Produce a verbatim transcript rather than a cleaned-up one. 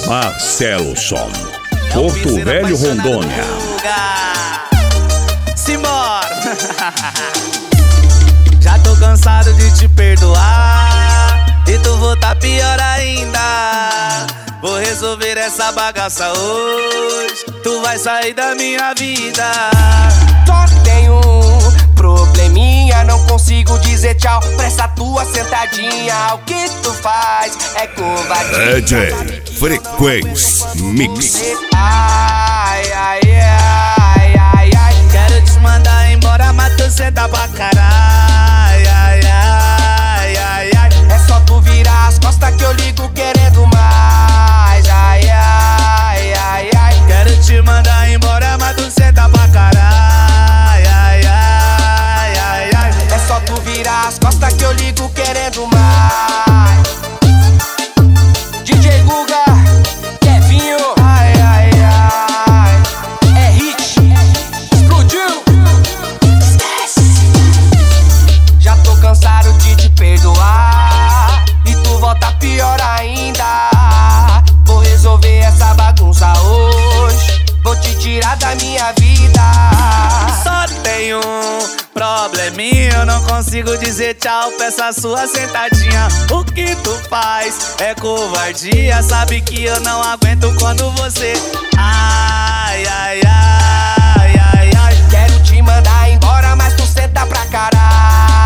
Marcelo Som, Porto Velho, Rondônia. Simbora! Já tô cansado de te perdoar e tu voltar pior ainda. Vou resolver essa bagaça hoje, tu vai sair da minha vida. Só tenho um probleminha, não consigo dizer tchau pra essa tua sentadinha. O que tu faz é covardia. D J Frequência Mix. Ai, ai, ai, ai, ai. Quero te mandar embora, mas tu senta pra caralho. Ai, ai, ai, ai. É só tu virar as costas que eu ligo querendo mais. Ai, ai, ai, ai. Quero te mandar embora, mas tu senta pra caralho. Ai, ai, ai, ai. É só tu virar as costas que eu ligo querendo mais. D J Guga, Kevinho. Ai, ai, ai. É hit, explodiu. Esquece. Já tô cansado de te perdoar e tu volta pior ainda. Vou resolver essa bagunça hoje, vou te tirar da minha vida. Só tenho um probleminha, eu não consigo dizer tchau pra essa sua sentadinha. O que tu faz é covardia, sabe que eu não aguento quando você. Ai, ai, ai, ai, ai. Quero te mandar embora, mas tu senta pra caralho.